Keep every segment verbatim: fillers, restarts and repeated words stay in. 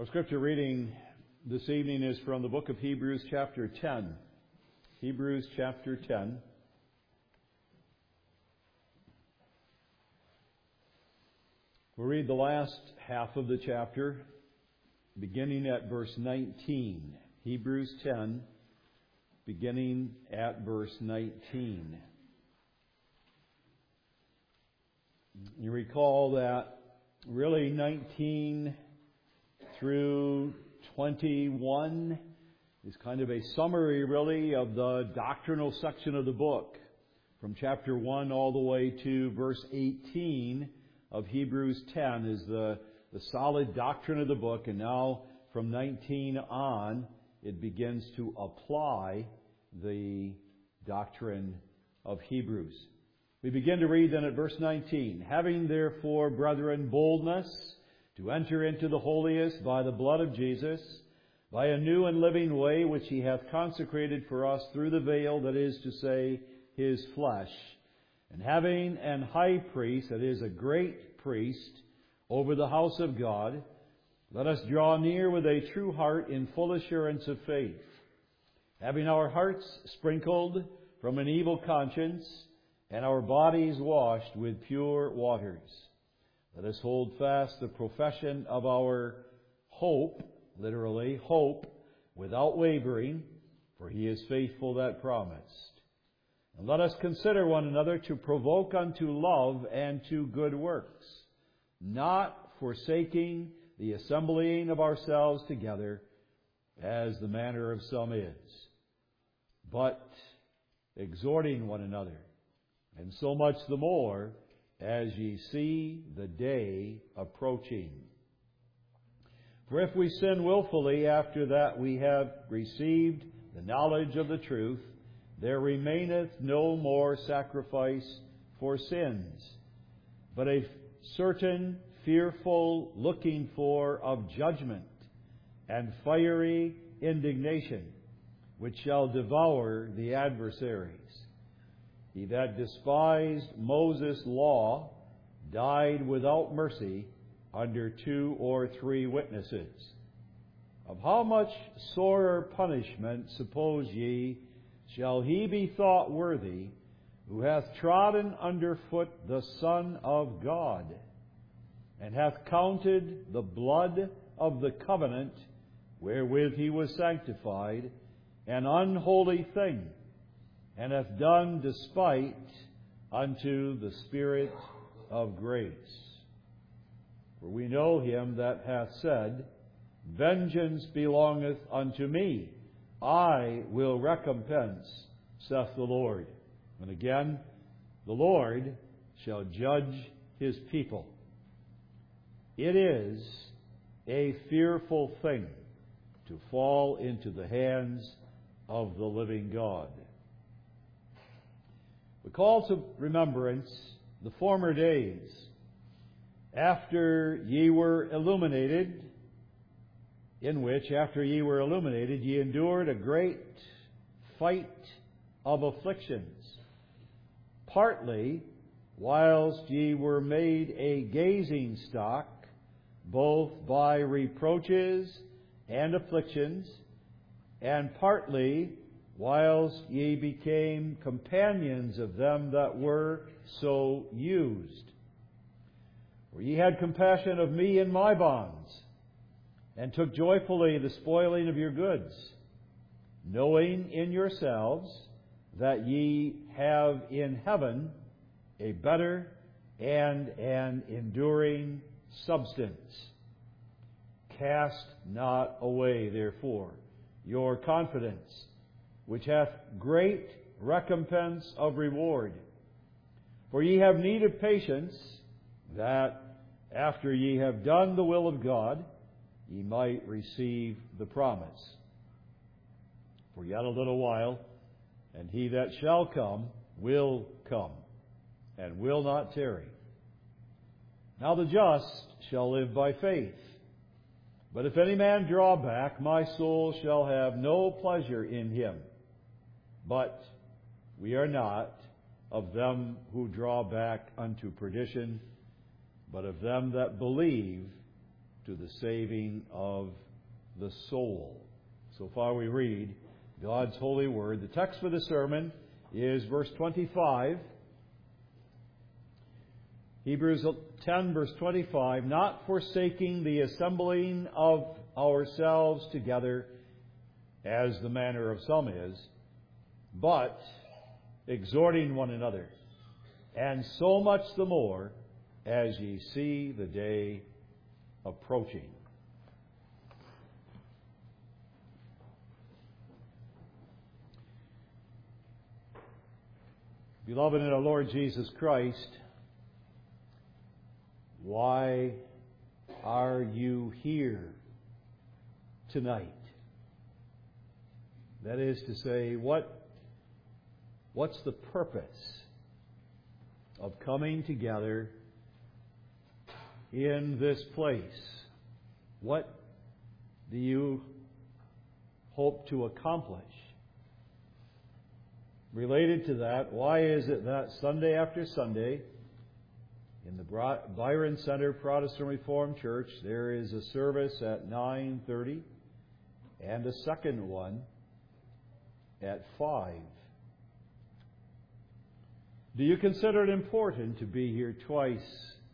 Our scripture reading this evening is from the book of Hebrews chapter ten. Hebrews chapter ten. We'll read the last half of the chapter, beginning at verse nineteen. Hebrews ten, beginning at verse nineteen. You recall that really nineteen through twenty-one is kind of a summary, really, of the doctrinal section of the book. From chapter one all the way to verse eighteen of Hebrews ten is the, the solid doctrine of the book. And now, from nineteen on, it begins to apply the doctrine of Hebrews. We begin to read then at verse nineteen. Having therefore, brethren, boldness to enter into the holiest by the blood of Jesus, by a new and living way which he hath consecrated for us through the veil, that is to say, his flesh. And having an high priest, that is, a great priest, over the house of God, let us draw near with a true heart in full assurance of faith, having our hearts sprinkled from an evil conscience, and our bodies washed with pure waters. Let us hold fast the profession of our hope, literally, hope, without wavering, for he is faithful that promised. And let us consider one another to provoke unto love and to good works, not forsaking the assembling of ourselves together, as the manner of some is, but exhorting one another, and so much the more as ye see the day approaching. For if we sin willfully after that we have received the knowledge of the truth, there remaineth no more sacrifice for sins, but a certain fearful looking for of judgment and fiery indignation, which shall devour the adversaries. He that despised Moses' law died without mercy under two or three witnesses. Of how much sorer punishment, suppose ye, shall he be thought worthy, who hath trodden under foot the Son of God, and hath counted the blood of the covenant wherewith he was sanctified an unholy thing, and hath done despite unto the Spirit of grace. For we know him that hath said, Vengeance belongeth unto me, I will recompense, saith the Lord. And again, the Lord shall judge his people. It is a fearful thing to fall into the hands of the living God. We call to remembrance the former days, after ye were illuminated, in which, after ye were illuminated, ye endured a great fight of afflictions, partly whilst ye were made a gazing stock, both by reproaches and afflictions, and partly whilst ye became companions of them that were so used. For ye had compassion of me in my bonds, and took joyfully the spoiling of your goods, knowing in yourselves that ye have in heaven a better and an enduring substance. Cast not away, therefore, your confidence, which hath great recompense of reward. For ye have need of patience, that after ye have done the will of God, ye might receive the promise. For yet a little while, and he that shall come will come, and will not tarry. Now the just shall live by faith. But if any man draw back, my soul shall have no pleasure in him. But we are not of them who draw back unto perdition, but of them that believe to the saving of the soul. So far we read God's holy word. The text for the sermon is verse twenty-five. Hebrews ten, verse twenty-five, not forsaking the assembling of ourselves together, as the manner of some is, but exhorting one another, and so much the more as ye see the day approaching. Beloved in our Lord Jesus Christ, why are you here tonight? That is to say, what, what's the purpose of coming together in this place? What do you hope to accomplish? Related to that, why is it that Sunday after Sunday, in the Byron Center Protestant Reformed Church, there is a service at nine thirty and a second one at five? Do you consider it important to be here twice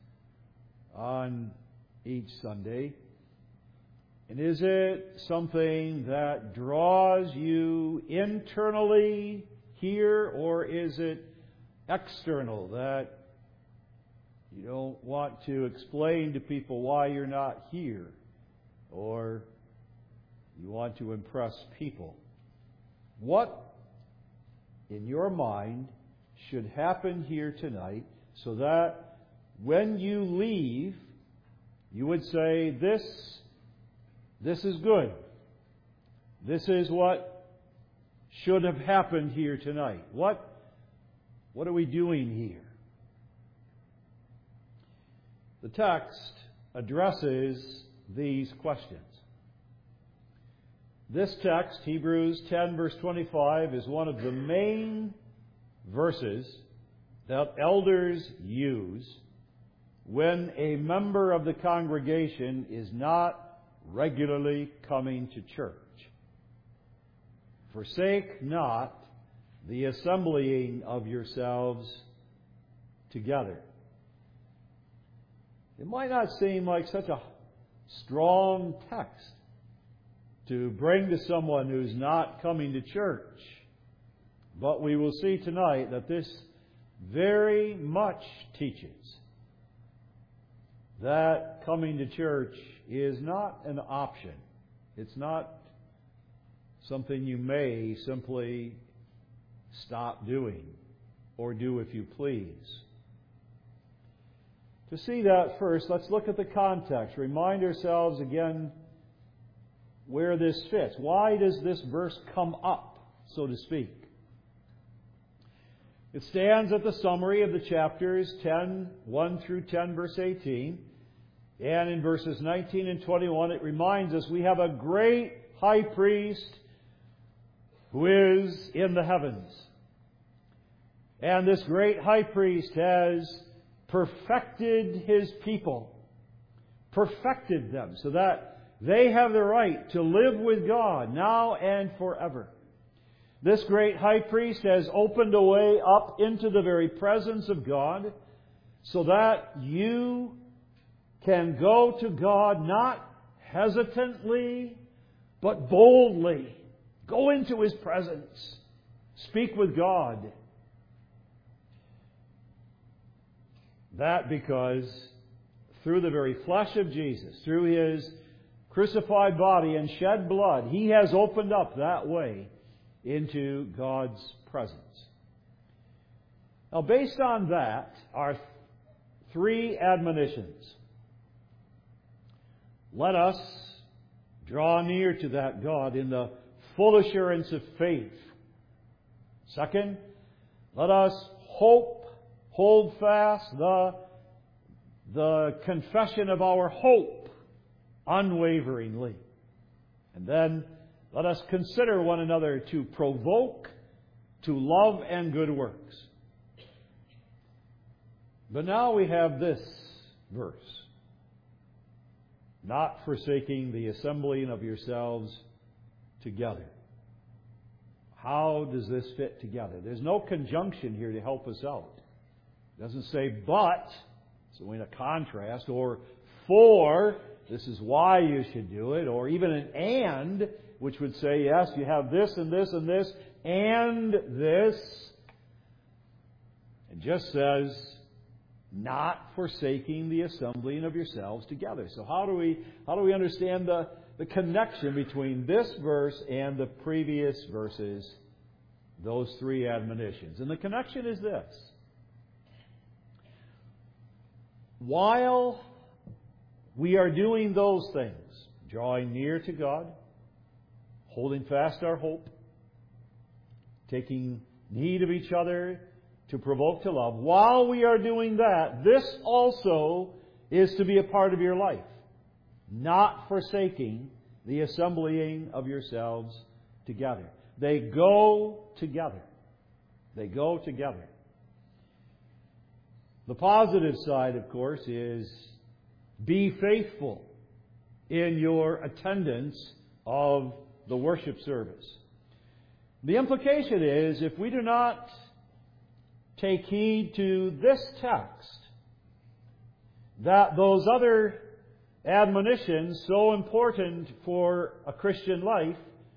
on each Sunday? And is it something that draws you internally here, or is it external, that you don't want to explain to people why you're not here, or you want to impress people? What, in your mind, should happen here tonight so that when you leave, you would say, this, this is good. This is what should have happened here tonight. What, what are we doing here? The text addresses these questions. This text, Hebrews ten, verse twenty-five, is one of the main verses that elders use when a member of the congregation is not regularly coming to church. Forsake not the assembling of yourselves together. It might not seem like such a strong text to bring to someone who's not coming to church, but we will see tonight that this very much teaches that coming to church is not an option. It's not something you may simply stop doing or do if you please. To see that first, let's look at the context. Remind ourselves again where this fits. Why does this verse come up, so to speak? It stands at the summary of the chapters ten, one through ten, verse eighteen. And in verses nineteen and twenty-one, it reminds us we have a great high priest who is in the heavens. And this great high priest has perfected his people, perfected them so that they have the right to live with God now and forever. This great high priest has opened a way up into the very presence of God so that you can go to God not hesitantly, but boldly. Go into His presence. Speak with God. That because through the very flesh of Jesus, through His crucified body and shed blood, He has opened up that way into God's presence. Now, based on that are three admonitions. Let us draw near to that God in the full assurance of faith. Second, let us hope, hold fast the, the confession of our hope unwaveringly. And then let us consider one another to provoke to love and good works. But now we have this verse. not forsaking the assembling of yourselves together. How does this fit together? There's no conjunction here to help us out. It doesn't say but, so in a contrast, or for, this is why you should do it, or even an and, which would say, yes, you have this and this and this, and this. It just says, not forsaking the assembling of yourselves together. So how do we how do we understand the, the connection between this verse and the previous verses, those three admonitions? And the connection is this. While we are doing those things, drawing near to God, holding fast our hope, taking heed of each other to provoke to love, while we are doing that, this also is to be a part of your life. Not forsaking the assembling of yourselves together. They go together. They go together. The positive side, of course, is be faithful in your attendance of the worship service. The implication is, if we do not take heed to this text, that those other admonitions, so important for a Christian life,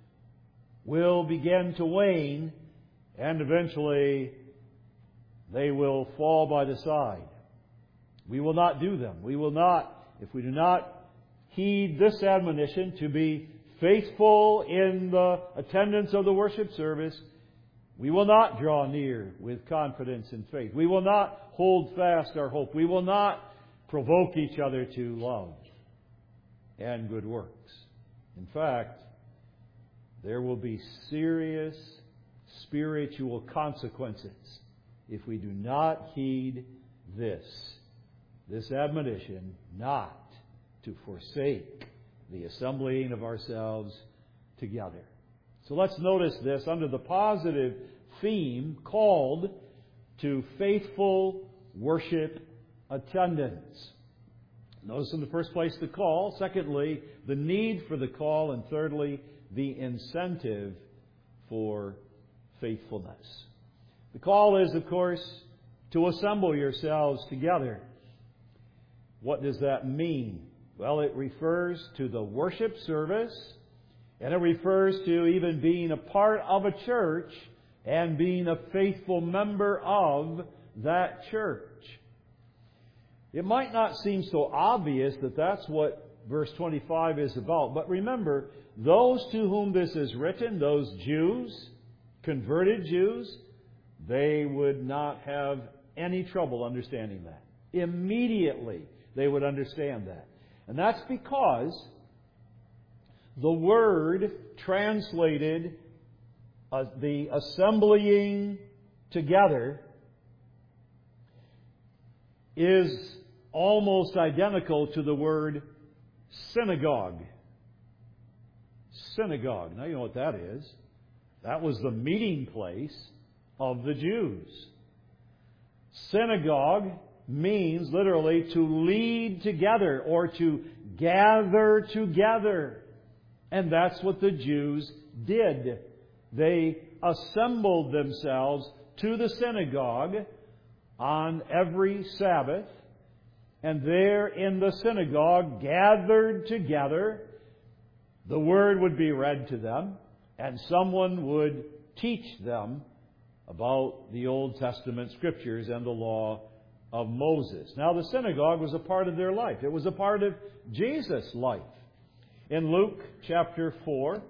will begin to wane, and eventually they will fall by the side. We will not do them. We will not, if we do not heed this admonition to be faithful in the attendance of the worship service, we will not draw near with confidence and faith. We will not hold fast our hope. We will not provoke each other to love and good works. In fact, there will be serious spiritual consequences if we do not heed this, this admonition not to forsake the assembling of ourselves together. So let's notice this under the positive theme called to faithful worship attendance. Notice in the first place the call, secondly, the need for the call, and thirdly, the incentive for faithfulness. The call is, of course, to assemble yourselves together. What does that mean? Well, it refers to the worship service, and it refers to even being a part of a church and being a faithful member of that church. It might not seem so obvious that that's what verse twenty-five is about, but remember, those to whom this is written, those Jews, converted Jews, they would not have any trouble understanding that. Immediately, they would understand that. And that's because the word translated uh, the assembling together is almost identical to the word synagogue. Synagogue. Now you know what that is. That was the meeting place of the Jews. Synagogue means literally to lead together or to gather together. And that's what the Jews did. They assembled themselves to the synagogue on every Sabbath, and there in the synagogue, gathered together, the Word would be read to them, and someone would teach them about the Old Testament Scriptures and the law of Moses. Now, the synagogue was a part of their life. It was a part of Jesus' life. In Luke chapter four,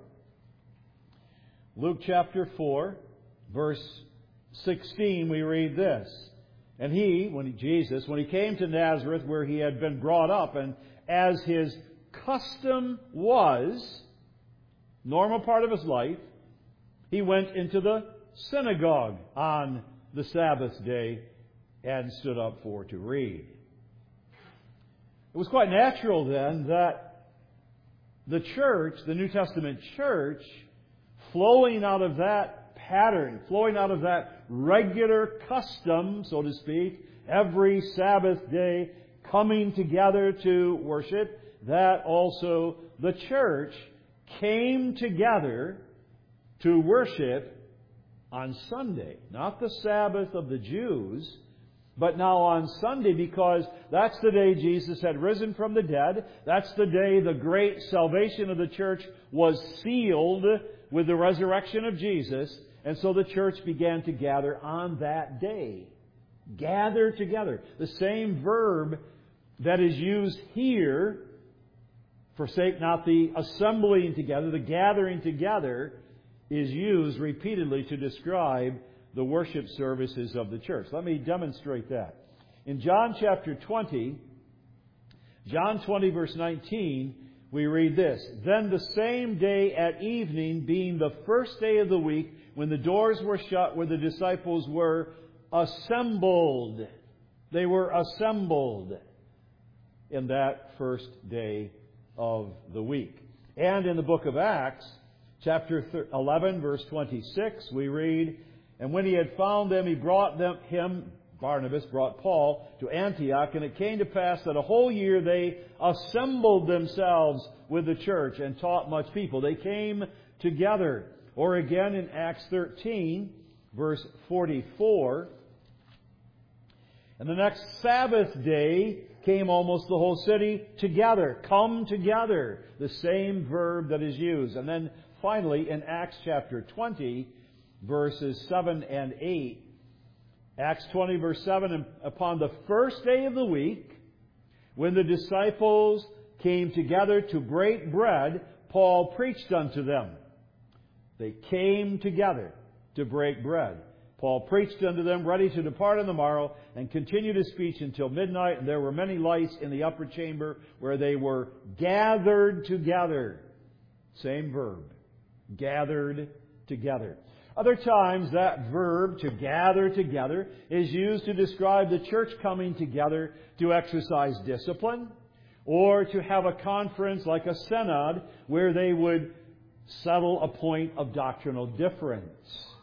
Luke chapter four, verse sixteen, we read this. And he, when he, Jesus, when he came to Nazareth where he had been brought up, and as his custom was, normal part of his life, he went into the synagogue on the Sabbath day and stood up for to read. It was quite natural then that the church, the New Testament church, flowing out of that pattern, flowing out of that regular custom, so to speak, every Sabbath day coming together to worship, that also the church came together to worship on Sunday. Not the Sabbath of the Jews, but now on Sunday, because that's the day Jesus had risen from the dead. That's the day the great salvation of the church was sealed with the resurrection of Jesus. And so the church began to gather on that day. Gather together. The same verb that is used here, forsake not the assembling together, the gathering together, is used repeatedly to describe the worship services of the church. Let me demonstrate that. In John chapter twenty, John twenty verse nineteen, we read this. Then the same day at evening, being the first day of the week, when the doors were shut where the disciples were assembled. They were assembled in that first day of the week. And in the book of Acts, chapter eleven, verse twenty-six, we read, and when he had found them, he brought them, him, Barnabas, brought Paul to Antioch, and it came to pass that a whole year they assembled themselves with the church and taught much people. They came together. Or again in Acts thirteen, verse forty-four, and the next Sabbath day came almost the whole city together. Come together. The same verb that is used. And then finally in Acts chapter twenty, verses seven and eight, Acts twenty verse seven, upon the first day of the week, when the disciples came together to break bread, Paul preached unto them. They came together to break bread. Paul preached unto them, ready to depart on the morrow, and continued his speech until midnight. And there were many lights in the upper chamber where they were gathered together. Same verb. Gathered together. Other times that verb, to gather together, is used to describe the church coming together to exercise discipline, or to have a conference like a synod where they would settle a point of doctrinal difference.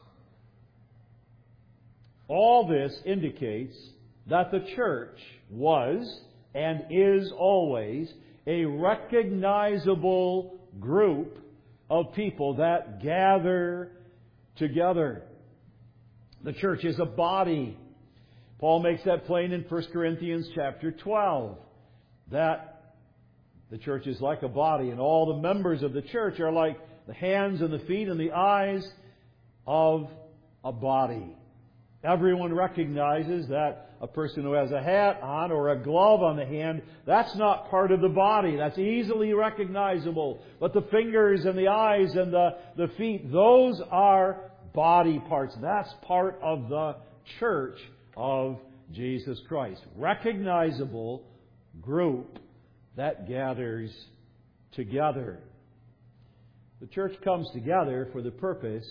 All this indicates that the church was and is always a recognizable group of people that gather together. The church is a body. Paul makes that plain in First Corinthians chapter twelve, that the church is like a body, and all the members of the church are like the hands and the feet and the eyes of a body. Everyone recognizes that a person who has a hat on or a glove on the hand, that's not part of the body. That's easily recognizable. But the fingers and the eyes and the, the feet, those are body parts. That's part of the church of Jesus Christ. Recognizable group that gathers together. The church comes together for the purpose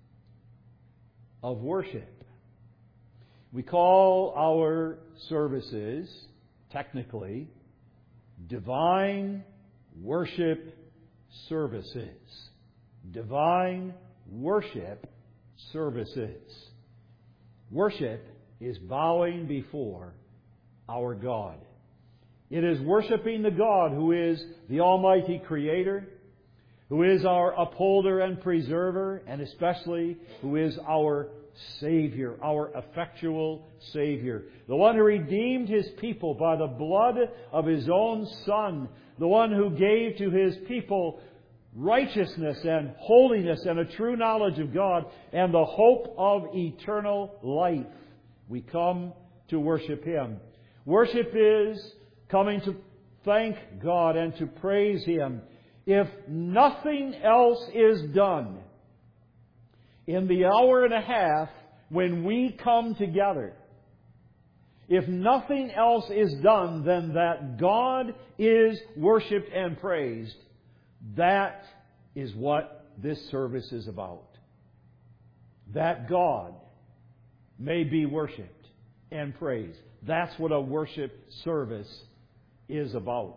of worship. We call our services, technically, divine worship services. Divine worship services. Worship is bowing before our God. It is worshiping the God who is the Almighty Creator, who is our upholder and preserver, and especially who is our Savior, our effectual Savior. The one who redeemed His people by the blood of His own Son. The one who gave to His people righteousness and holiness and a true knowledge of God and the hope of eternal life. We come to worship Him. Worship is coming to thank God and to praise Him. If nothing else is done, in the hour and a half when we come together, if nothing else is done than that God is worshipped and praised, that is what this service is about. That God may be worshipped and praised. That's what a worship service is about.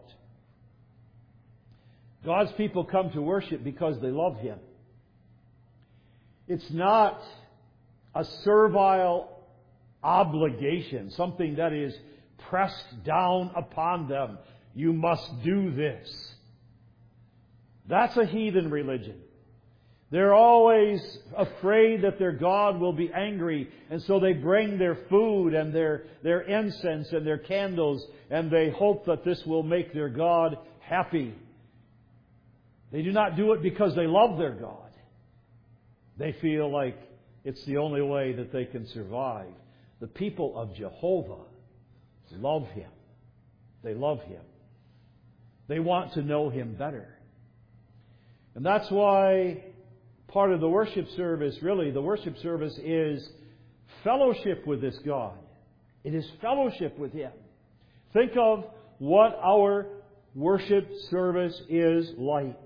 God's people come to worship because they love Him. It's not a servile obligation, something that is pressed down upon them. You must do this. That's a heathen religion. They're always afraid that their God will be angry, and so they bring their food and their, their incense and their candles, and they hope that this will make their God happy. They do not do it because they love their God. They feel like it's the only way that they can survive. The people of Jehovah love Him. They love Him. They want to know Him better. And that's why part of the worship service, really, the worship service is fellowship with this God. It is fellowship with Him. Think of what our worship service is like.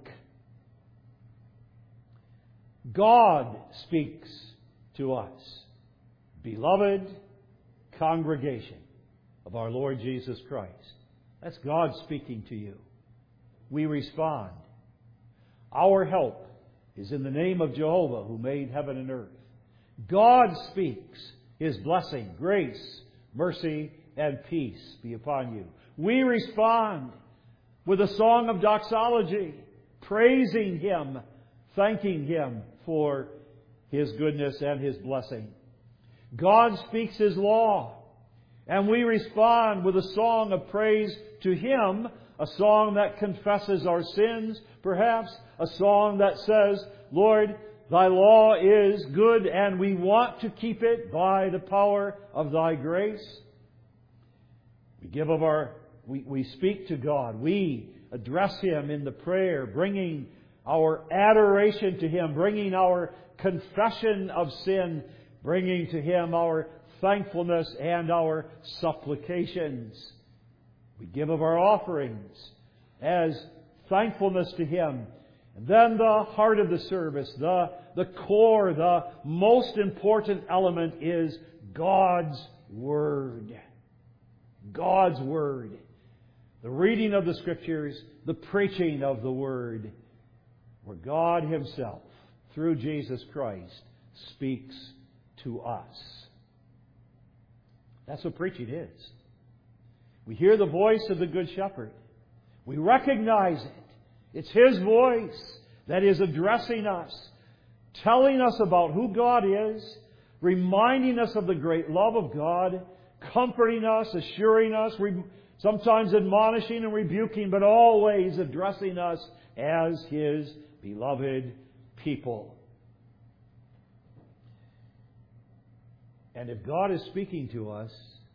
God speaks to us. Beloved congregation of our Lord Jesus Christ. That's God speaking to you. We respond. Our help is in the name of Jehovah who made heaven and earth. God speaks. His blessing, grace, mercy, and peace be upon you. We respond with a song of doxology, praising Him, thanking Him for His goodness and His blessing. God speaks His law, and we respond with a song of praise to Him, a song that confesses our sins, perhaps, a song that says, Lord, Thy law is good, and we want to keep it by the power of Thy grace. We give of our, we, we speak to God. We address Him in the prayer, bringing our adoration to Him, bringing our confession of sin, bringing to Him our thankfulness and our supplications. We give of our offerings as thankfulness to Him. And then the heart of the service, the, the core, the most important element is God's Word. God's Word. The reading of the Scriptures, the preaching of the Word, where God Himself, through Jesus Christ, speaks to us. That's what preaching is. We hear the voice of the Good Shepherd. We recognize it. It's His voice that is addressing us, telling us about who God is, reminding us of the great love of God, comforting us, assuring us, sometimes admonishing and rebuking, but always addressing us as His beloved people. And if God is speaking to us,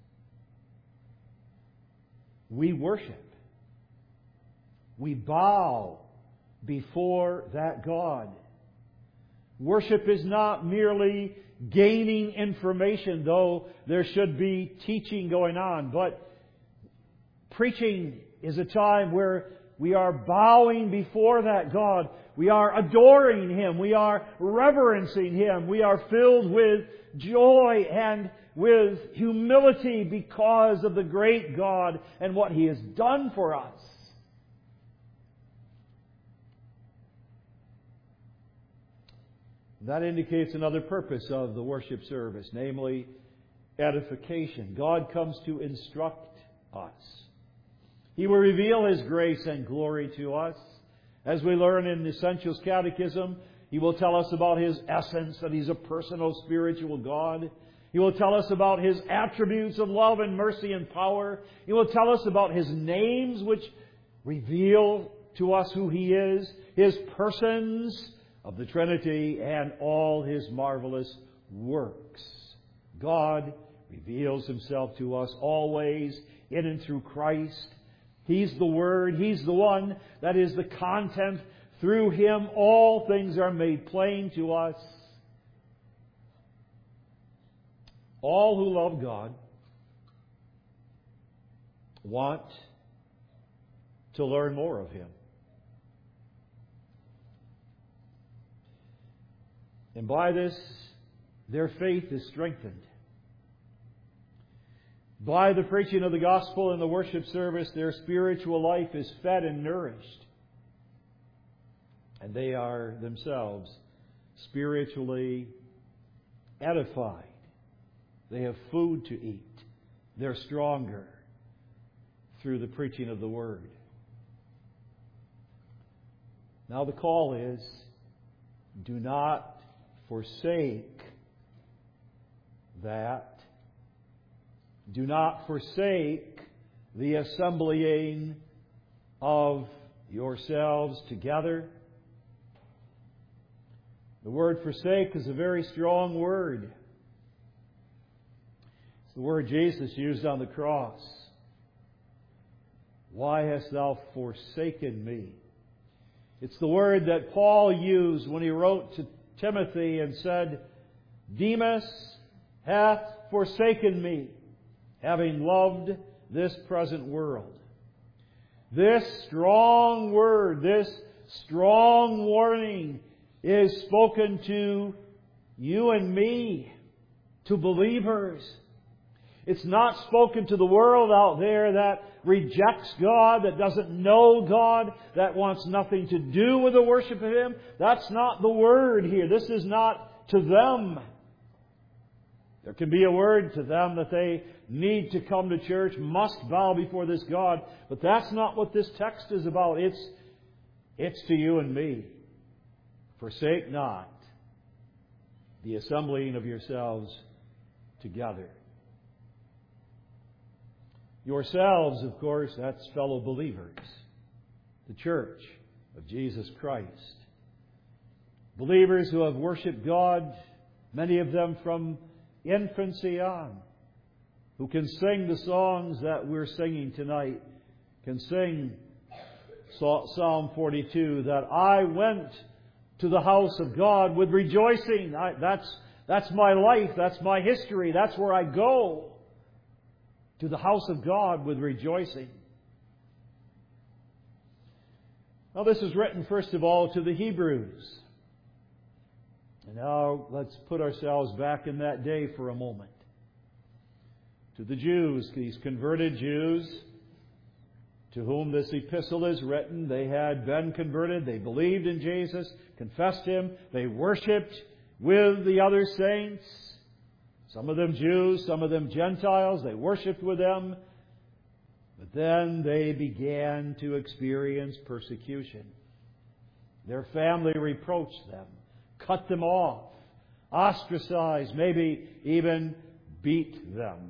we worship. We bow before that God. Worship is not merely gaining information, though there should be teaching going on. But preaching is a time where we are bowing before that God. We are adoring Him. We are reverencing Him. We are filled with joy and with humility because of the great God and what He has done for us. That indicates another purpose of the worship service, namely edification. God comes to instruct us. He will reveal His grace and glory to us. As we learn in the Essentials Catechism, He will tell us about His essence, that He's a personal spiritual God. He will tell us about His attributes of love and mercy and power. He will tell us about His names, which reveal to us who He is, His persons of the Trinity, and all His marvelous works. God reveals Himself to us always in and through Christ. He's the Word. He's the one that is the content. Through Him all things are made plain to us. All who love God want to learn more of Him. And by this, their faith is strengthened. By the preaching of the gospel and the worship service, their spiritual life is fed and nourished. And they are themselves spiritually edified. They have food to eat. They're stronger through the preaching of the Word. Now the call is, do not forsake that. Do not forsake the assembling of yourselves together. The word forsake is a very strong word. It's the word Jesus used on the cross. Why hast thou forsaken me? It's the word that Paul used when he wrote to Timothy and said, Demas hath forsaken me, having loved this present world. This strong word, this strong warning is spoken to you and me, to believers. It's not spoken to the world out there that rejects God, that doesn't know God, that wants nothing to do with the worship of Him. That's not the word here. This is not to them. There can be a word to them that they need to come to church, must bow before this God. But that's not what this text is about. It's, it's to you and me. Forsake not the assembling of yourselves together. Yourselves, of course, that's fellow believers. The church of Jesus Christ. Believers who have worshipped God, many of them from infancy on, who can sing the songs that we're singing tonight, can sing Psalm forty-two, that I went to the house of God with rejoicing. I, that's, that's my life, that's my history, that's where I go. To the house of God with rejoicing. Now this is written first of all to the Hebrews. And now let's put ourselves back in that day for a moment. To the Jews, these converted Jews to whom this epistle is written, they had been converted, they believed in Jesus, confessed Him, they worshipped with the other saints. Some of them Jews, some of them Gentiles, they worshipped with them. But then they began to experience persecution. Their family reproached them, cut them off, ostracized, maybe even beat them.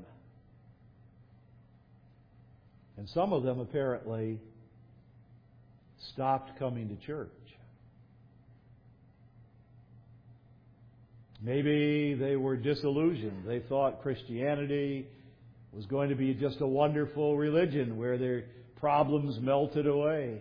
And some of them apparently stopped coming to church. Maybe they were disillusioned. They thought Christianity was going to be just a wonderful religion where their problems melted away.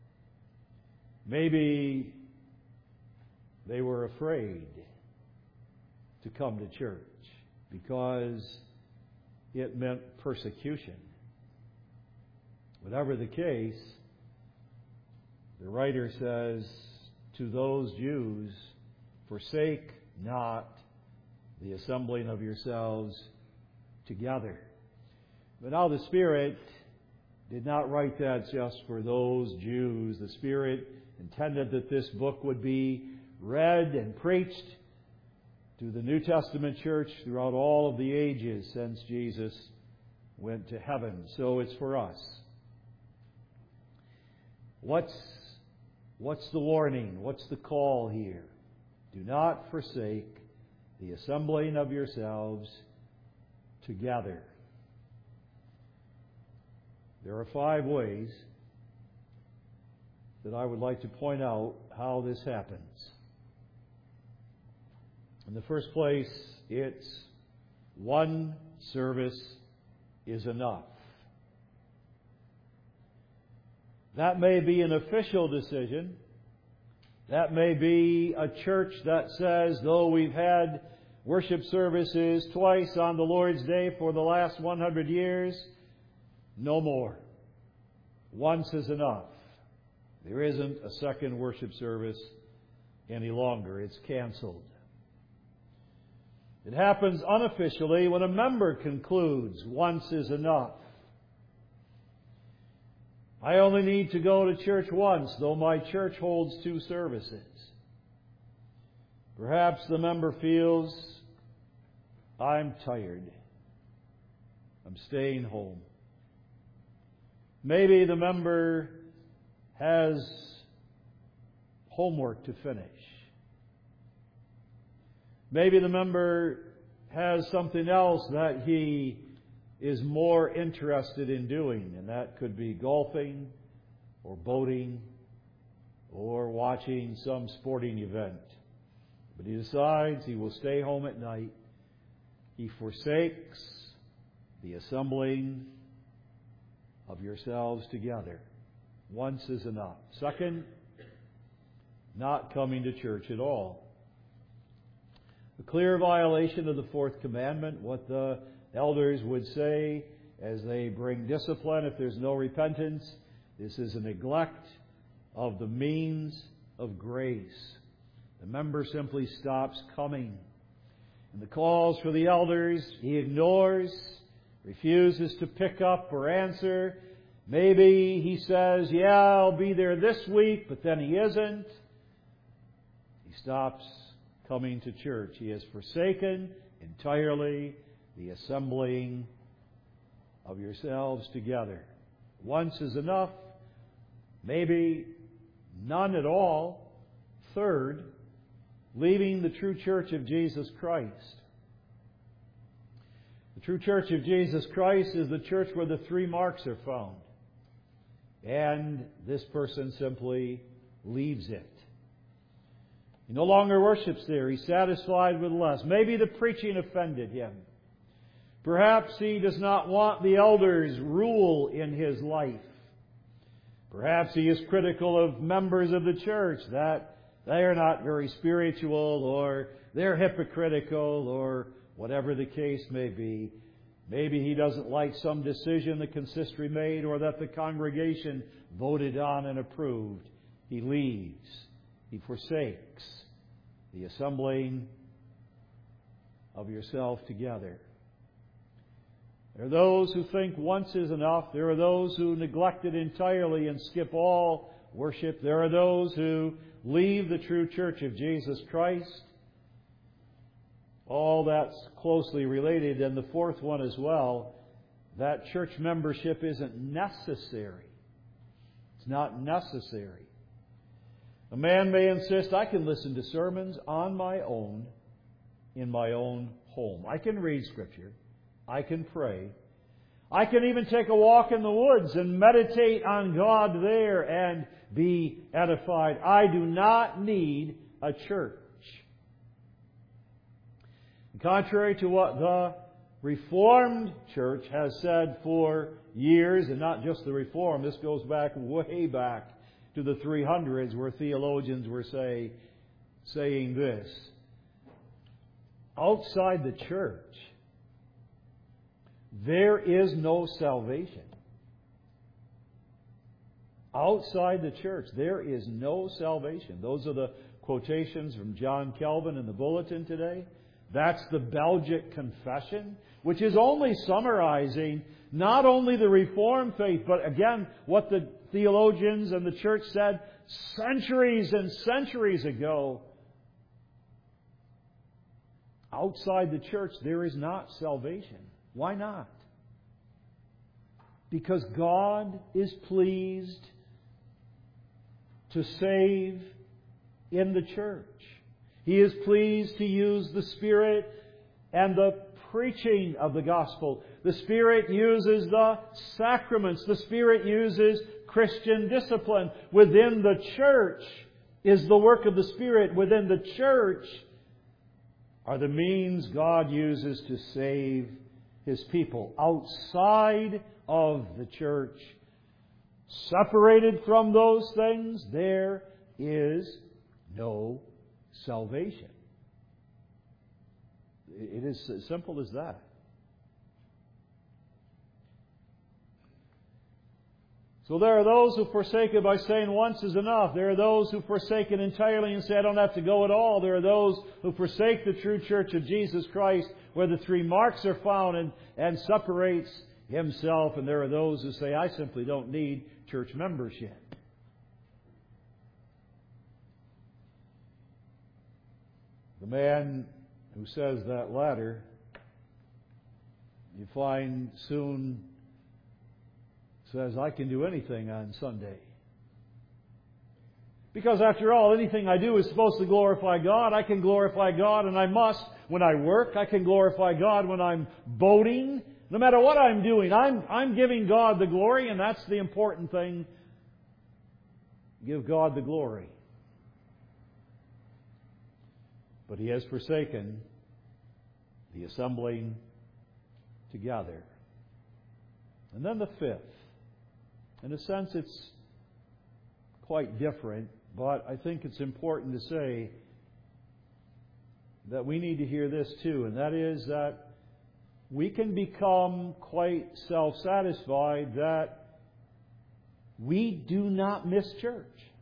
Maybe they were afraid to come to church because it meant persecution. Whatever the case, the writer says to those Jews, forsake not the assembling of yourselves together. But now the Spirit did not write that just for those Jews. The Spirit intended that this book would be read and preached to the New Testament church throughout all of the ages since Jesus went to heaven. So it's for us. What's, what's the warning? What's the call here? Do not forsake the assembling of yourselves together. There are five ways that I would like to point out how this happens. In the first place, it's one service is enough. That may be an official decision. That may be a church that says, though we've had worship services twice on the Lord's Day for the last one hundred years, no more. Once is enough. There isn't a second worship service any longer. It's canceled. It happens unofficially when a member concludes, once is enough. I only need to go to church once, though my church holds two services. Perhaps the member feels, I'm tired. I'm staying home. Maybe the member has homework to finish. Maybe the member has something else that he is more interested in doing, and that could be golfing or boating or watching some sporting event. But he decides he will stay home at night. He forsakes the assembling of yourselves together. Once is enough. Second, not coming to church at all. A clear violation of the fourth commandment, what the elders would say as they bring discipline if there's no repentance. This is a neglect of the means of grace. The member simply stops coming. And the calls for the elders, he ignores, refuses to pick up or answer. Maybe he says, yeah, I'll be there this week, but then he isn't. He stops coming to church. He has forsaken entirely the assembling of yourselves together. Once is enough. Maybe none at all. Third, leaving the true church of Jesus Christ. The true church of Jesus Christ is the church where the three marks are found. And this person simply leaves it. He no longer worships there. He's satisfied with less. Maybe the preaching offended him. Perhaps he does not want the elders' rule in his life. Perhaps he is critical of members of the church, that they are not very spiritual, or they're hypocritical, or whatever the case may be. Maybe he doesn't like some decision the consistory made or that the congregation voted on and approved. He leaves. He forsakes the assembling of yourself together. There are those who think once is enough. There are those who neglect it entirely and skip all worship. There are those who leave the true church of Jesus Christ. All that's closely related. And the fourth one as well, that church membership isn't necessary. It's not necessary. A man may insist, I can listen to sermons on my own, in my own home. I can read Scripture. I can pray. I can even take a walk in the woods and meditate on God there and be edified. I do not need a church. Contrary to what the Reformed Church has said for years, and not just the Reformed, this goes back way back to the three hundreds, where theologians were say, saying this: outside the church, there is no salvation. Outside the church, there is no salvation. Those are the quotations from John Calvin in the bulletin today. That's the Belgic Confession, which is only summarizing not only the Reformed faith, but again, what the theologians and the church said centuries and centuries ago. Outside the church, there is not salvation. Why not? Because God is pleased to save in the church. He is pleased to use the Spirit and the preaching of the gospel. The Spirit uses the sacraments. The Spirit uses Christian discipline. Within the church is the work of the Spirit. Within the church are the means God uses to save His people. Outside of the church, separated from those things, there is no salvation. It is as simple as that. So there are those who forsake it by saying once is enough. There are those who forsake it entirely and say I don't have to go at all. There are those who forsake the true church of Jesus Christ where the three marks are found and, and separates himself. And there are those who say I simply don't need church membership. The man who says that latter, you find soon says, I can do anything on Sunday. Because after all, anything I do is supposed to glorify God. I can glorify God, and I must when I work. I can glorify God when I'm boating. No matter what I'm doing, I'm, I'm giving God the glory, and that's the important thing. Give God the glory. But He has forsaken the assembling together. And then the fifth. In a sense, it's quite different, but I think it's important to say that we need to hear this too, and that is that we can become quite self-satisfied that we do not miss church.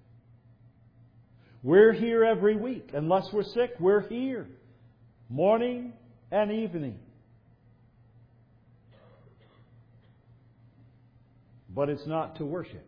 We're here every week. Unless we're sick, we're here. Morning and evening. But it's not to worship.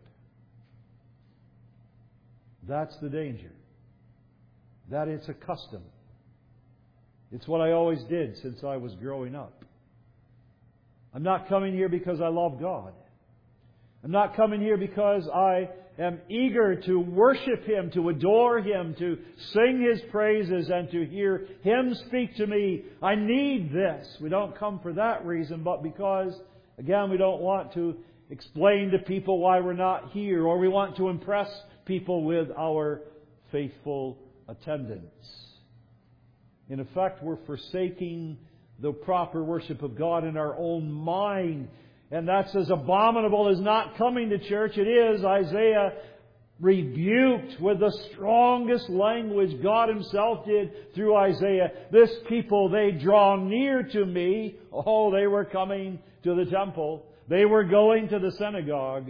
That's the danger. That it's a custom. It's what I always did since I was growing up. I'm not coming here because I love God. I'm not coming here because I am eager to worship Him, to adore Him, to sing His praises, and to hear Him speak to me. I need this. We don't come for that reason, but because, again, we don't want to explain to people why we're not here, or we want to impress people with our faithful attendance. In effect, we're forsaking the proper worship of God in our own mind. And that's as abominable as not coming to church. It is, Isaiah rebuked with the strongest language God Himself did through Isaiah. This people, they draw near to me. Oh, they were coming to the temple. They were going to the synagogue.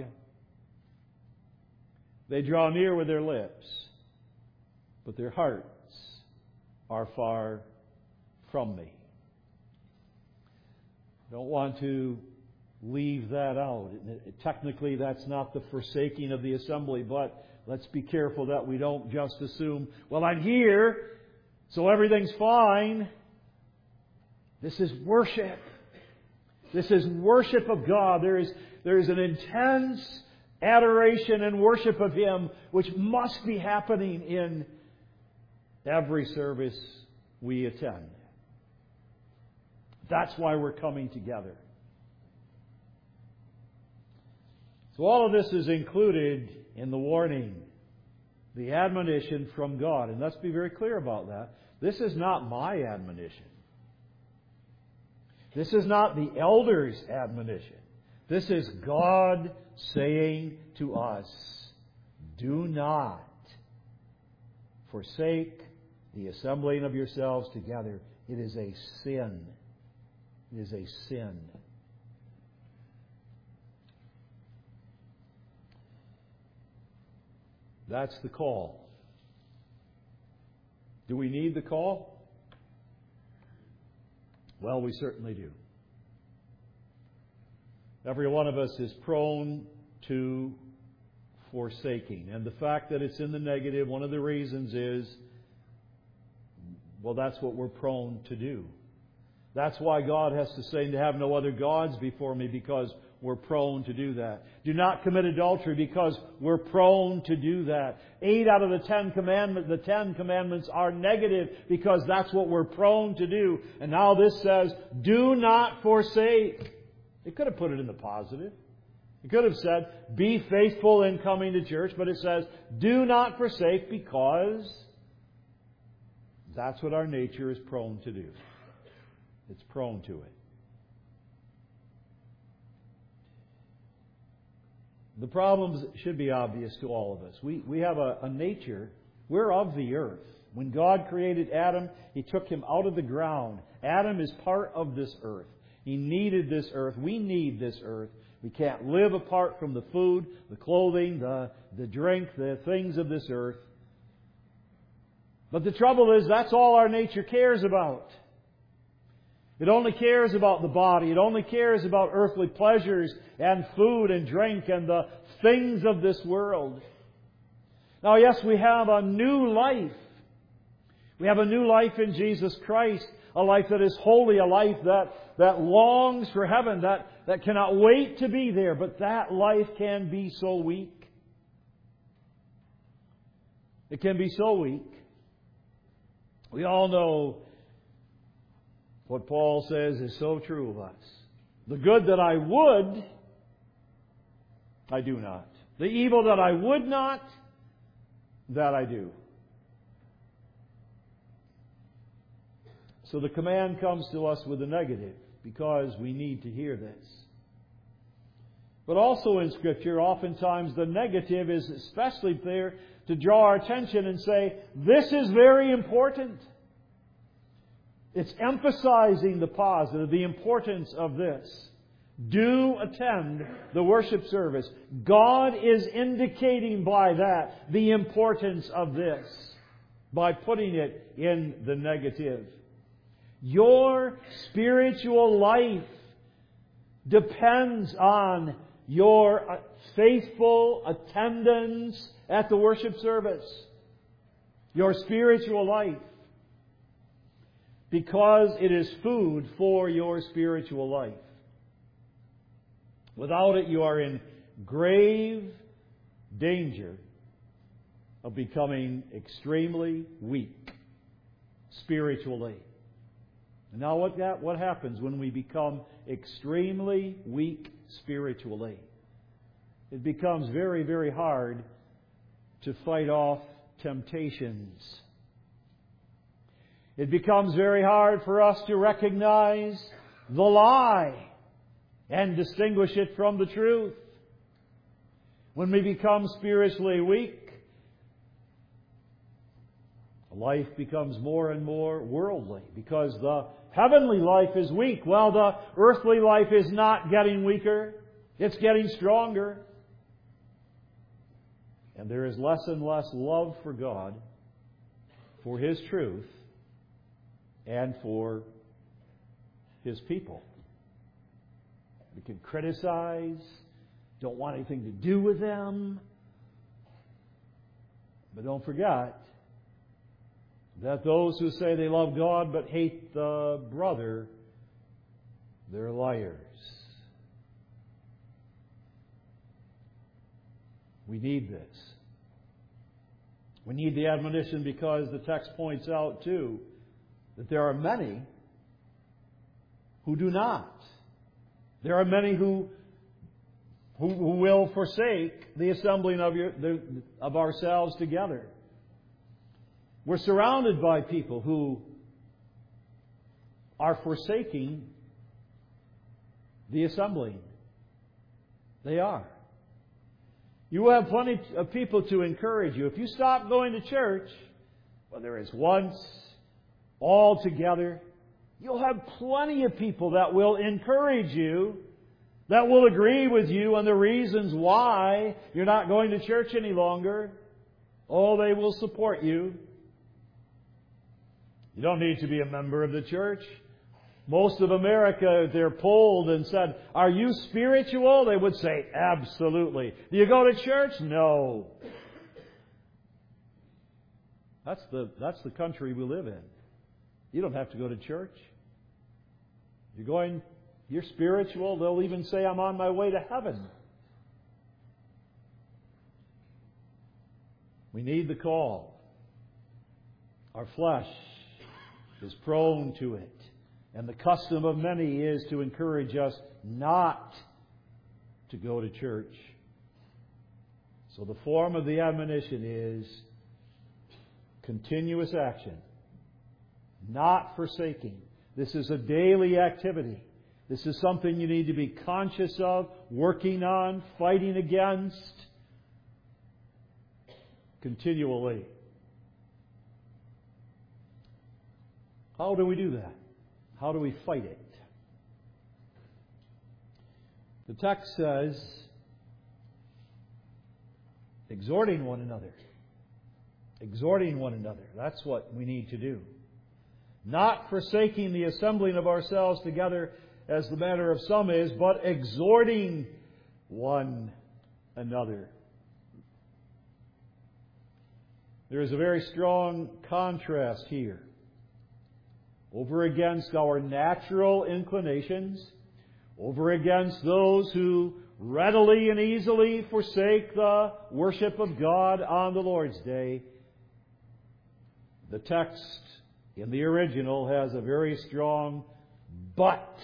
They draw near with their lips, but their hearts are far from me. Don't want to leave that out. Technically, that's not the forsaking of the assembly, but let's be careful that we don't just assume, well, I'm here, so everything's fine. This is worship. This is worship of God. There is, there is an intense adoration and worship of Him which must be happening in every service we attend. That's why we're coming together. So all of this is included in the warning, the admonition from God. And let's be very clear about that. This is not my admonition. This is not the elders' admonition. This is God saying to us, do not forsake the assembling of yourselves together. It is a sin. It is a sin. That's the call. Do we need the call? Well, we certainly do. Every one of us is prone to forsaking. And the fact that it's in the negative, one of the reasons is, well, that's what we're prone to do. That's why God has to say to have no other gods before me, because we're prone to do that. Do not commit adultery, because we're prone to do that. Eight out of the ten commandments, the ten commandments are negative because that's what we're prone to do. And now this says, do not forsake. It could have put it in the positive. It could have said, be faithful in coming to church, but it says, do not forsake, because that's what our nature is prone to do. It's prone to it. The problems should be obvious to all of us. We, we have a, a nature. We're of the earth. When God created Adam, He took him out of the ground. Adam is part of this earth. He needed this earth. We need this earth. We can't live apart from the food, the clothing, the, the drink, the things of this earth. But the trouble is, that's all our nature cares about. It only cares about the body. It only cares about earthly pleasures and food and drink and the things of this world. Now, yes, we have a new life. We have a new life in Jesus Christ. A life that is holy. A life that, that longs for heaven. That that cannot wait to be there. But that life can be so weak. It can be so weak. We all know what Paul says is so true of us. The good that I would, I do not. The evil that I would not, that I do. So the command comes to us with a negative, because we need to hear this. But also in Scripture, oftentimes the negative is especially there to draw our attention and say, this is very important. It's emphasizing the positive, the importance of this. Do attend the worship service. God is indicating by that the importance of this, by putting it in the negative. Your spiritual life depends on your faithful attendance at the worship service. Your spiritual life. Because it is food for your spiritual life. Without it, you are in grave danger of becoming extremely weak spiritually. And now what, that, what happens when we become extremely weak spiritually? It becomes very, very hard to fight off temptations. It becomes very hard for us to recognize the lie and distinguish it from the truth. When we become spiritually weak, life becomes more and more worldly, because the heavenly life is weak, while the earthly life is not getting weaker. It's getting stronger. And there is less and less love for God, for His truth, and for His people. We can criticize, don't want anything to do with them. But don't forget that those who say they love God but hate the brother, they're liars. We need this. We need the admonition, because the text points out too that there are many who do not. There are many who who, who will forsake the assembling of your the, of ourselves together. We're surrounded by people who are forsaking the assembling. They are. You have plenty of people to encourage you. If you stop going to church, whether it's once, all together, you'll have plenty of people that will encourage you, that will agree with you on the reasons why you're not going to church any longer. Oh, they will support you. You don't need to be a member of the church. Most of America, if they're polled and said, "Are you spiritual?" they would say, "Absolutely." Do you go to church? No. That's the, that's the country we live in. You don't have to go to church. You're going, you're spiritual. They'll even say, "I'm on my way to heaven." We need the call. Our flesh is prone to it. And the custom of many is to encourage us not to go to church. So the form of the admonition is continuous action, not forsaking. This is a daily activity. This is something you need to be conscious of, working on, fighting against continually. How do we do that? How do we fight it? The text says, exhorting one another. Exhorting one another. That's what we need to do. Not forsaking the assembling of ourselves together, as the manner of some is, but exhorting one another. There is a very strong contrast here. Over against our natural inclinations, over against those who readily and easily forsake the worship of God on the Lord's Day. The text in the original has a very strong but.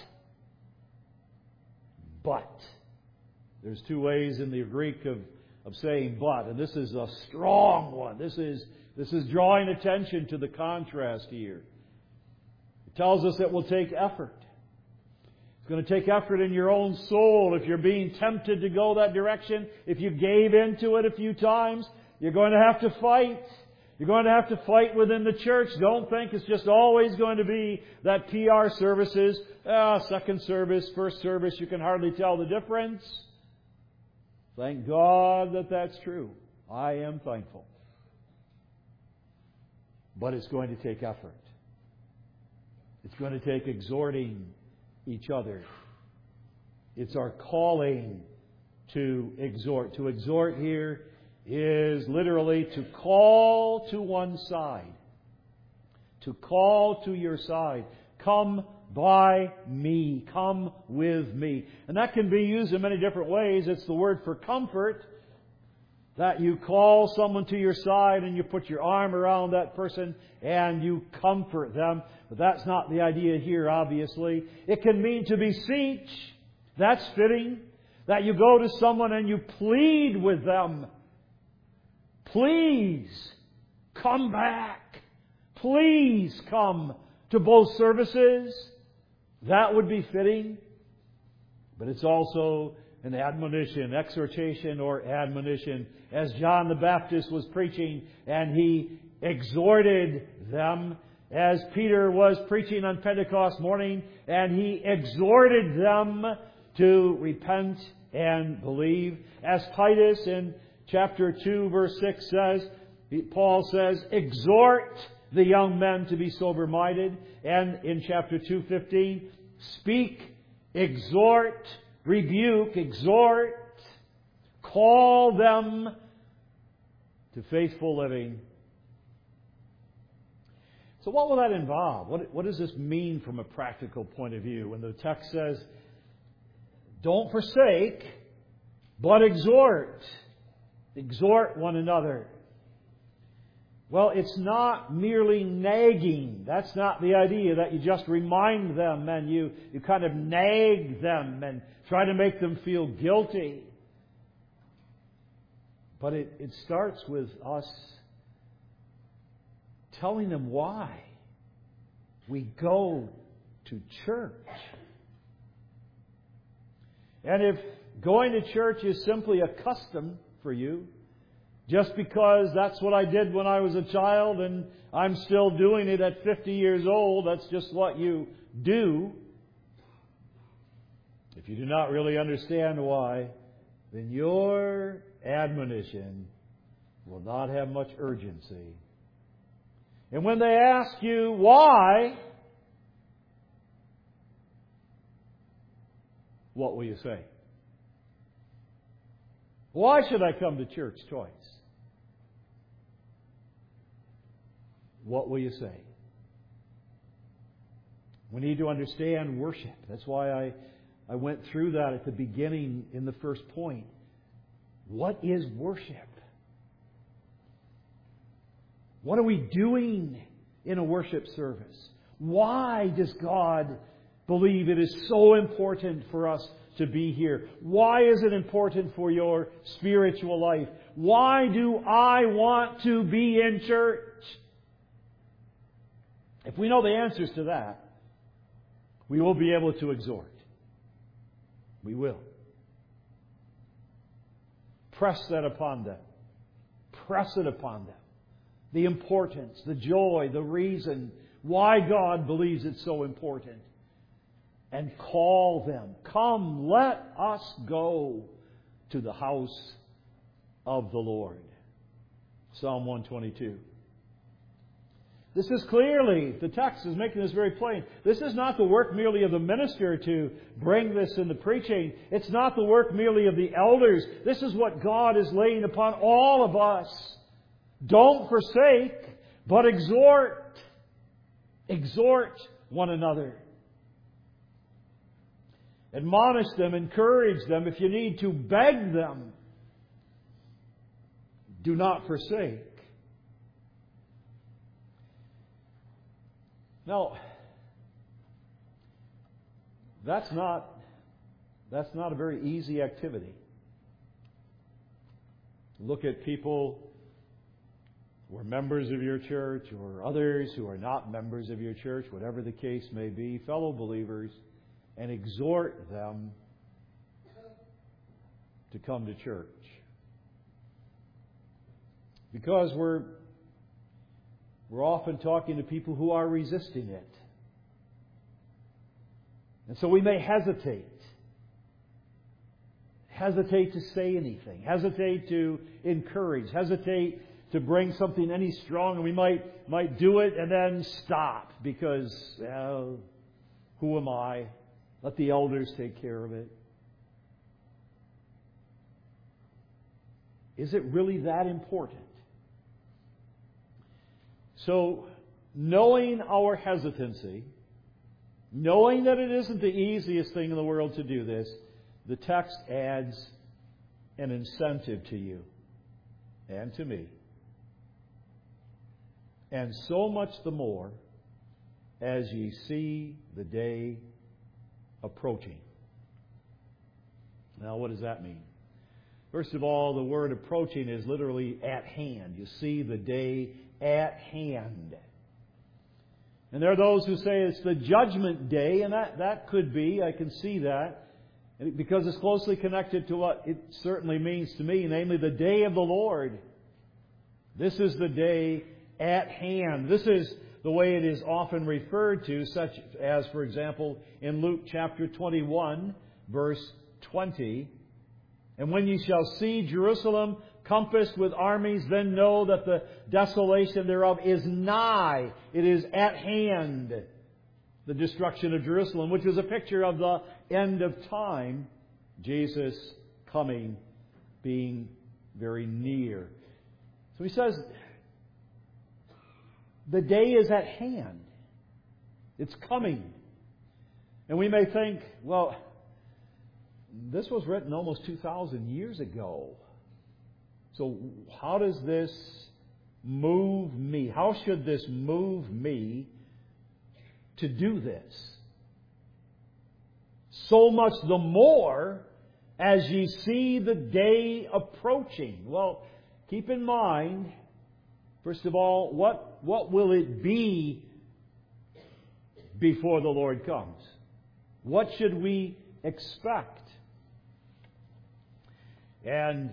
But. There's two ways in the Greek of, of saying but, and this is a strong one. This is, this is drawing attention to the contrast here. It tells us it will take effort. It's going to take effort in your own soul if you're being tempted to go that direction. If you gave into it a few times, you're going to have to fight. You're going to have to fight within the church. Don't think it's just always going to be that P R services, ah, second service, first service, you can hardly tell the difference. Thank God that that's true. I am thankful. But it's going to take effort. It's going to take exhorting each other. It's our calling to exhort. To exhort here is literally to call to one side. To call to your side. Come by me. Come with me. And that can be used in many different ways. It's the word for comfort. That you call someone to your side and you put your arm around that person and you comfort them. But that's not the idea here, obviously. It can mean to beseech. That's fitting. That you go to someone and you plead with them. Please come back. Please come to both services. That would be fitting. But it's also an admonition, exhortation or admonition. As John the Baptist was preaching and he exhorted them, as Peter was preaching on Pentecost morning and he exhorted them to repent and believe. As Titus in chapter two verse six says, Paul says, exhort the young men to be sober-minded. And in chapter two fifteen, speak, exhort, rebuke, exhort, call them to faithful living. So what will that involve? What, what does this mean from a practical point of view? When the text says, don't forsake, but exhort. Exhort one another. Well, it's not merely nagging. That's not the idea, that you just remind them and you, you kind of nag them and try to make them feel guilty. But it, it starts with us telling them why we go to church. And if going to church is simply a custom for you, just because that's what I did when I was a child and I'm still doing it at fifty years old, that's just what you do. If you do not really understand why, then your admonition will not have much urgency. And when they ask you why, what will you say? Why should I come to church twice? What will you say? We need to understand worship. That's why I, I went through that at the beginning in the first point. What is worship? What are we doing in a worship service? Why does God believe it is so important for us to be here? Why is it important for your spiritual life? Why do I want to be in church? If we know the answers to that, we will be able to exhort. We will. Press that upon them. Press it upon them. The importance, the joy, the reason why God believes it's so important. And call them. Come, let us go to the house of the Lord. Psalm one twenty-two. This is clearly, the text is making this very plain. This is not the work merely of the minister to bring this in the preaching. It's not the work merely of the elders. This is what God is laying upon all of us. Don't forsake, but exhort. Exhort one another. admonish them, encourage them. If you need to, beg them. Do not forsake. Now, that's not, that's not a very easy activity. Look at people who are members of your church or others who are not members of your church, whatever the case may be, fellow believers, and exhort them to come to church. Because we're we're often talking to people who are resisting it. And so we may hesitate. Hesitate to say anything. Hesitate to encourage. Hesitate to bring something any strong. We might might do it and then stop because, well, who am I? Let the elders take care of it. Is it really that important? So, knowing our hesitancy, knowing that it isn't the easiest thing in the world to do this, the text adds an incentive to you and to me. And so much the more as ye see the day approaching. Now, what does that mean? First of all, the word approaching is literally at hand. You see the day at hand. And there are those who say it's the judgment day, and that, that could be, I can see that, because it's closely connected to what it certainly means to me, namely the day of the Lord. This is the day at hand. This is the way it is often referred to, such as, for example, in Luke chapter twenty-one, verse twenty. And when ye shall see Jerusalem compassed with armies, then know that the desolation thereof is nigh. It is at hand. The destruction of Jerusalem, which is a picture of the end of time. Jesus coming, being very near. So he says, the day is at hand. It's coming. And we may think, well, this was written almost two thousand years ago. So how does this move me? How should this move me to do this? So much the more as ye see the day approaching. Well, keep in mind, first of all, what, what will it be before the Lord comes? What should we expect? And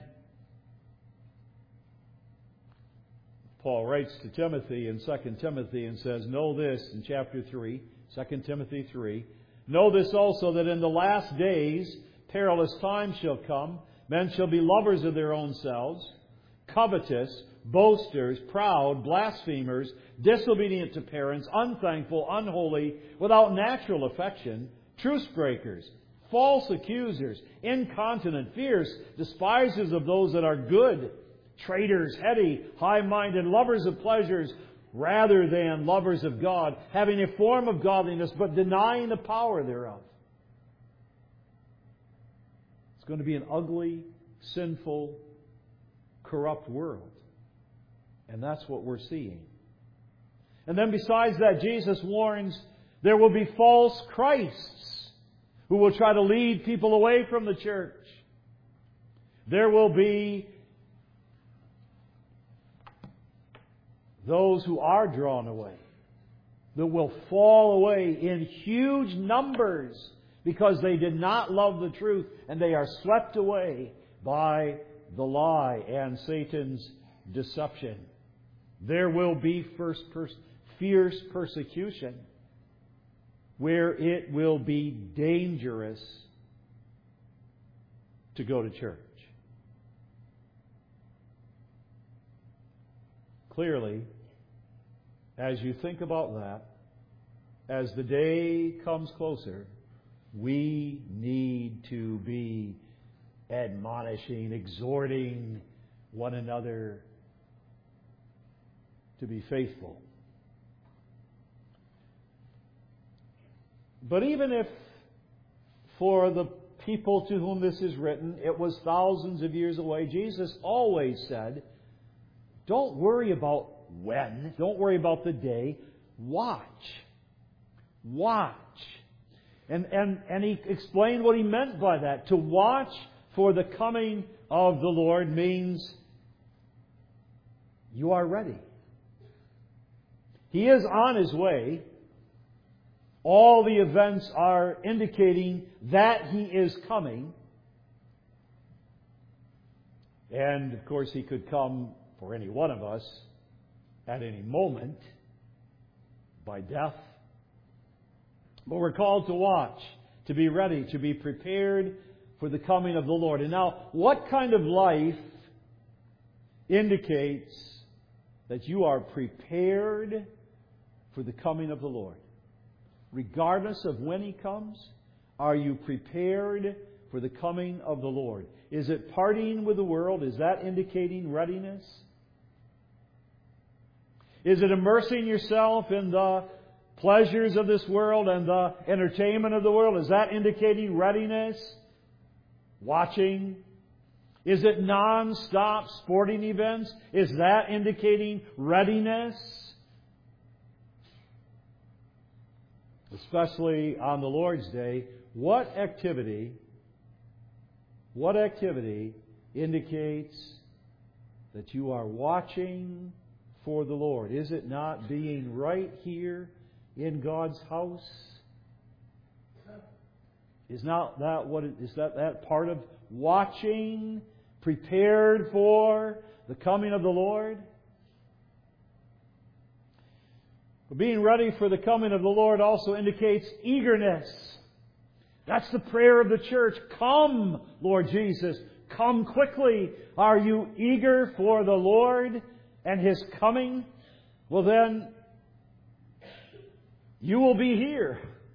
Paul writes to Timothy in Second Timothy and says, know this in chapter three, Second Timothy three, know this also that in the last days perilous times shall come. Men shall be lovers of their own selves, covetous, boasters, proud, blasphemers, disobedient to parents, unthankful, unholy, without natural affection, truce breakers, false accusers, incontinent, fierce, despisers of those that are good, traitors, heady, high-minded, lovers of pleasures rather than lovers of God, having a form of godliness but denying the power thereof. It's going to be an ugly, sinful, corrupt world. And that's what we're seeing. And then besides that, Jesus warns there will be false Christs who will try to lead people away from the church. There will be those who are drawn away, that will fall away in huge numbers because they did not love the truth and they are swept away by the lie and Satan's deception. There will be first pers- fierce persecution where it will be dangerous to go to church. Clearly, as you think about that, as the day comes closer, we need to be admonishing, exhorting one another to be faithful. But even if for the people to whom this is written. It was thousands of years away. Jesus always said, don't worry about when. Don't worry about the day. Watch. Watch. And, and, and He explained what He meant by that. To watch for the coming of the Lord means you are ready. He is on His way. All the events are indicating that He is coming. And, of course, He could come for any one of us at any moment by death. But we're called to watch, to be ready, to be prepared for the coming of the Lord. And now, what kind of life indicates that you are prepared for the coming of the Lord? Regardless of when He comes, are you prepared for the coming of the Lord? Is it partying with the world? Is that indicating readiness? Is it immersing yourself in the pleasures of this world and the entertainment of the world? Is that indicating readiness? Watching? Is it non-stop sporting events? Is that indicating readiness? Especially on the Lord's Day, what activity, what activity indicates that you are watching for the Lord? Is it not being right here in God's house? Is not that what it, is that that part of watching, prepared for the coming of the Lord? But being ready for the coming of the Lord also indicates eagerness. That's the prayer of the church. Come, Lord Jesus. Come quickly. Are you eager for the Lord and His coming? Well then, you will be here.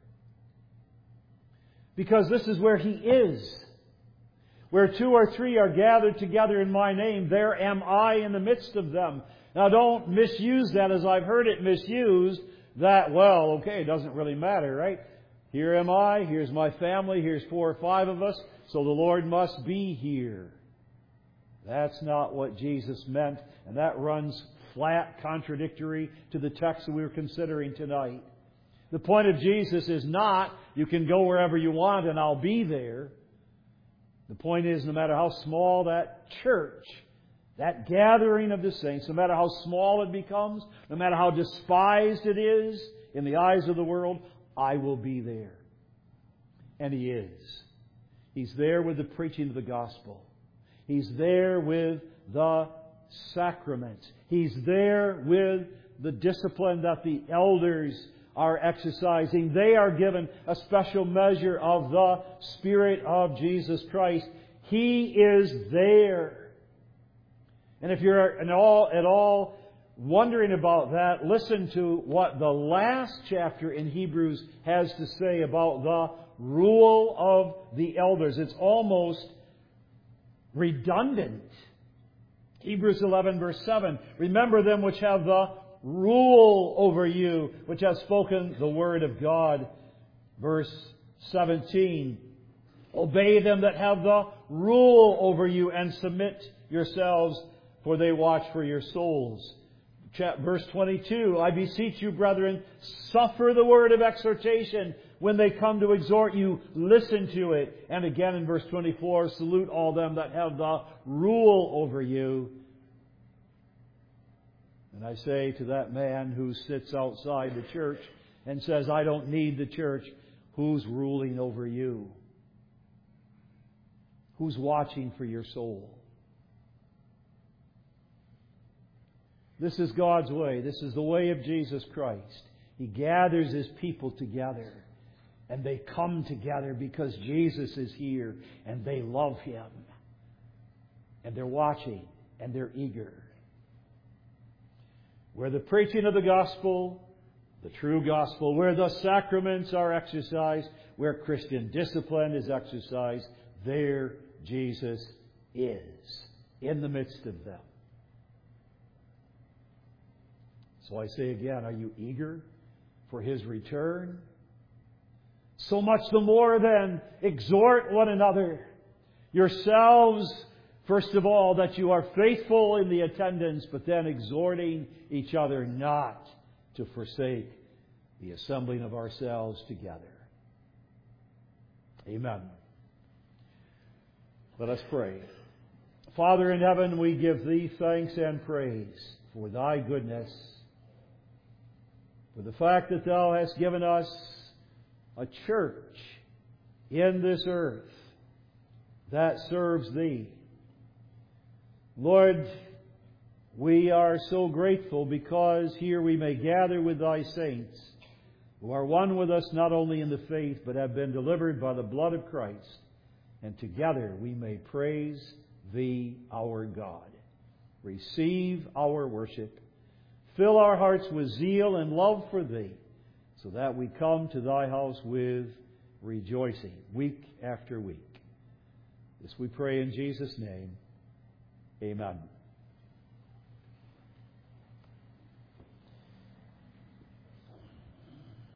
Because this is where He is. Where two or three are gathered together in My name, there am I in the midst of them. Now don't misuse that as I've heard it misused, that, well, okay, it doesn't really matter, right? Here am I, here's my family, here's four or five of us, so the Lord must be here. That's not what Jesus meant, and that runs flat contradictory to the text that we were considering tonight. The point of Jesus is not, you can go wherever you want and I'll be there. The point is, no matter how small that church, that gathering of the saints, no matter how small it becomes, no matter how despised it is in the eyes of the world, I will be there. And He is. He's there with the preaching of the gospel. He's there with the sacraments. He's there with the discipline that the elders are exercising. They are given a special measure of the Spirit of Jesus Christ. He is there. And if you're at all, at all wondering about that, listen to what the last chapter in Hebrews has to say about the rule of the elders. It's almost redundant. Hebrews eleven verse seven. Remember them which have the rule over you, which have spoken the word of God. Verse seventeen. Obey them that have the rule over you and submit yourselves, for they watch for your souls. Verse twenty-two, I beseech you, brethren, suffer the word of exhortation. When they come to exhort you, listen to it. And again in verse twenty-four, salute all them that have the rule over you. And I say to that man who sits outside the church and says, I don't need the church, who's ruling over you? Who's watching for your soul? This is God's way. This is the way of Jesus Christ. He gathers His people together. And they come together because Jesus is here. And they love Him. And they're watching. And they're eager. Where the preaching of the gospel, the true gospel, where the sacraments are exercised, where Christian discipline is exercised, there Jesus is. In the midst of them. So I say again, are you eager for His return? So much the more then, exhort one another, yourselves, first of all, that you are faithful in the attendance, but then exhorting each other not to forsake the assembling of ourselves together. Amen. Let us pray. Father in heaven, we give Thee thanks and praise for Thy goodness, for the fact that Thou hast given us a church in this earth that serves Thee. Lord, we are so grateful because here we may gather with Thy saints who are one with us not only in the faith but have been delivered by the blood of Christ, and together we may praise Thee, our God. Receive our worship. Fill our hearts with zeal and love for Thee, so that we come to Thy house with rejoicing week after week. This we pray in Jesus' name. Amen.